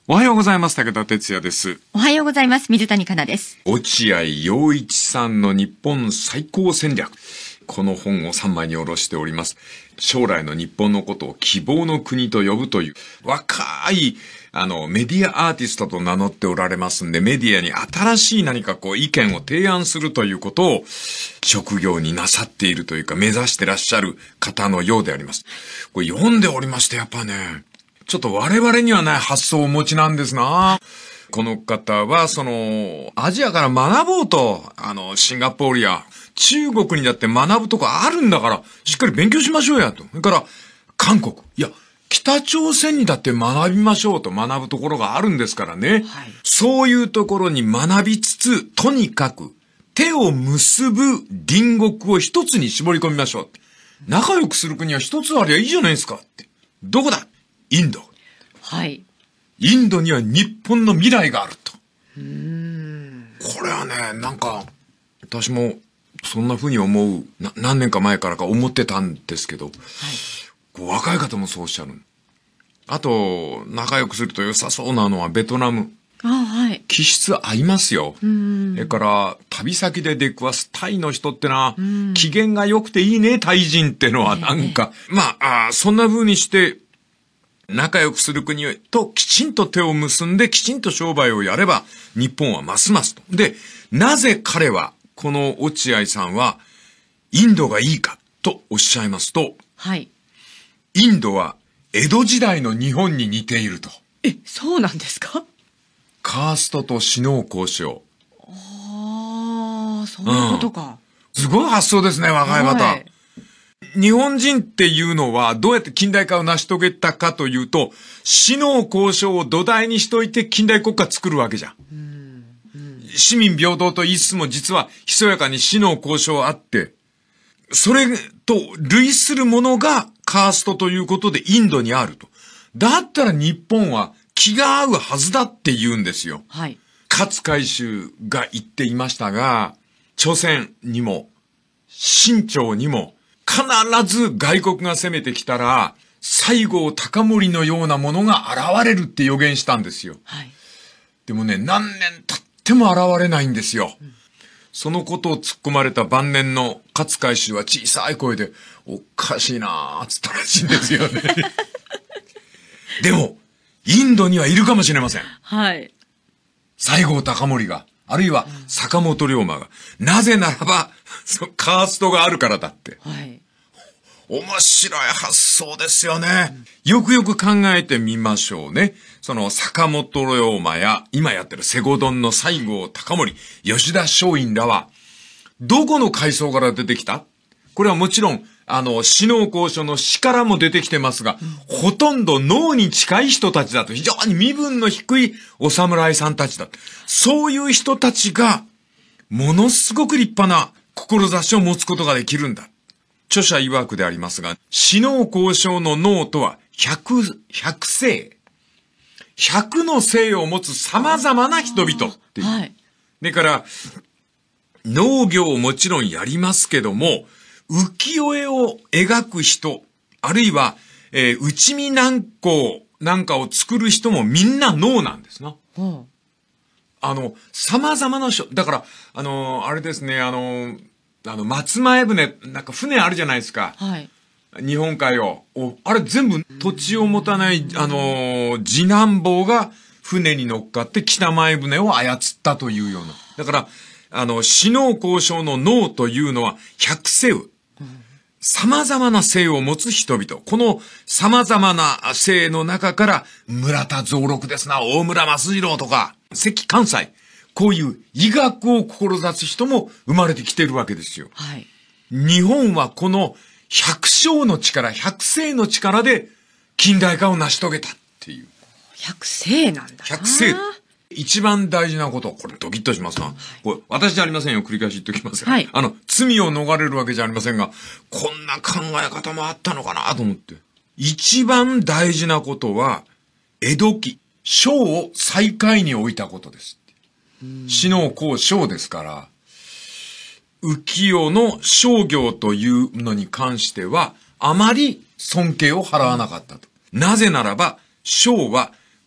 おはようございます。武田哲也です。 おはようございます。水谷香奈です。 落合陽一さんの日本最高戦略。この本を3枚に下ろしております。将来の日本のことを希望の国と呼ぶという若いメディアアーティストと名乗っておられますんで、メディアに新しい何か意見を提案するということを職業になさっているというか目指してらっしゃる方のようであります。これ読んでおりまして、やっぱね、ちょっと我々にはない発想をお持ちなんですな。この方はアジアから学ぼうと、シンガポールや中国にだって学ぶとこあるんだから、しっかり勉強しましょうやと。それから、韓国。いや、北朝鮮にだって学びましょうと学ぶところがあるんですからね。はい、そういうところに学びつつ、とにかく手を結ぶ隣国を一つに絞り込みましょう。仲良くする国は一つありゃいいじゃないですかって。どこだ？インド。 はい。 インドには日本の未来があると。これはね、なんか、私もそんな風に思う、何年か前からか思ってたんですけど、はい、若い方もそうおっしゃる。あと、仲良くすると良さそうなのはベトナム。 はい。 気質合いますよ。それから、旅先で出くわすタイの人ってのは、機嫌が良くていいね、タイ人ってのはなんか、そんな風にして、仲良くする国ときちんと手を結んできちんと商売をやれば日本はますますと。で、なぜ彼は、この落合さんはインドがいいかとおっしゃいますと、 はい。 インドは江戸時代の日本に似ていると。 そうなんですか？ カーストと首脳交渉。 そういうことか。 すごい発想ですね、若い方。はい、日本人っていうのはどうやって近代化を成し遂げたかというと、首脳交渉を土台にしといて近代国家作るわけじゃん。市民平等と言いつつも実はひそやかに首脳交渉あって、それと類するものがカーストということでインドにあると。だったら日本は気が合うはずだって言うんですよ。 はい。 勝海舟が言っていましたが、朝鮮にも清朝にも必ず外国が攻めてきたら、西郷隆盛のようなものが現れるって予言したんですよ。 はい。 でもね、何年経っても現れないんですよ。そのことを突っ込まれた晩年の勝海舟は小さい声で、おかしいなーつったらしいんですよね。でも、インドにはいるかもしれません。 はい。 西郷隆盛が、あるいは坂本龍馬が、なぜならば、カーストがあるからだって。 はい。 面白い発想ですよね。よくよく考えてみましょうね。坂本龍馬や、今やってるセゴドンの西郷隆盛、吉田松陰らは、どこの階層から出てきた？これはもちろん、首脳交渉の詩からも出てきてますが、ほとんど脳に近い人たちだと、非常に身分の低いお侍さんたちだ。そういう人たちが、ものすごく立派な志を持つことができるんだ。著者曰くでありますが、首脳交渉の脳とは100性。100の性を持つ様々な人々っていう。 はい。 だから、農業をもちろんやりますけども、浮世絵を描く人、あるいは、内見南光なんかを作る人もみんな脳なんですな。様々な人、だから、あれですね、松前船、なんか船あるじゃないですか。 はい。 日本海を。あれ全部土地を持たない、次男坊が船に乗っかって北前船を操ったというような。だから、首脳交渉の脳というのは百世。様々な性を持つ人々。この様々な性の中から、村田蔵六ですな、大村益次郎とか、関関西。こういう医学を志す人も生まれてきてるわけですよ。 はい。 日本はこの百姓の力、百姓の力で近代化を成し遂げたっていう。 百姓なんだな。 百姓。一番大事なこと、これドキッとしますな。これ私じゃありませんよ。繰り返し言っておきますが。 はい。 罪を逃れるわけじゃありませんが、こんな考え方もあったのかなと思って。一番大事なことは、江戸期、商を最下位に置いたことです。首脳交渉ですから、浮世の商業というのに関しては、あまり尊敬を払わなかったと。なぜならば、商は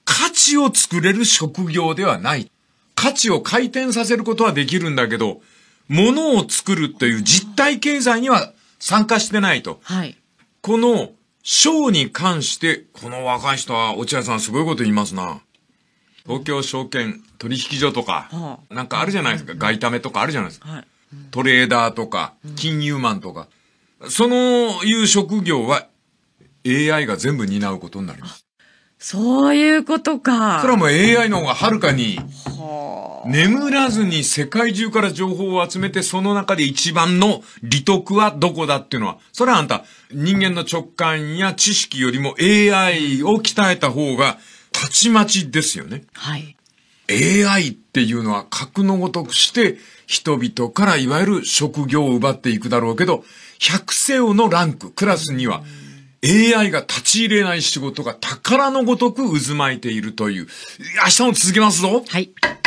価値を作れる職業ではない。価値を回転させることはできるんだけど、物を作るという実体経済には参加してないと。 はい。 この賞に関して、この若い人は落合さんすごいこと言いますな。東京証券取引所とか、なんかあるじゃないですか。外為とかあるじゃないですか。 はい。 トレーダーとか、金融マンとか。そのいう職業は AI が全部担うことになります。 そういうことか。 それはもう AI の方がはるかに、 はあ。 眠らずに世界中から情報を集めて、その中で一番の利得はどこだっていうのは、それはあんた、人間の直感や知識よりも AI を鍛えた方が、たちまちですよね。 はい。 AI っていうのは格のごとくして人々からいわゆる職業を奪っていくだろうけど、百姓のランク、クラスには AI が立ち入れない仕事が宝のごとく渦巻いているという。明日も続けますぞ。 はい。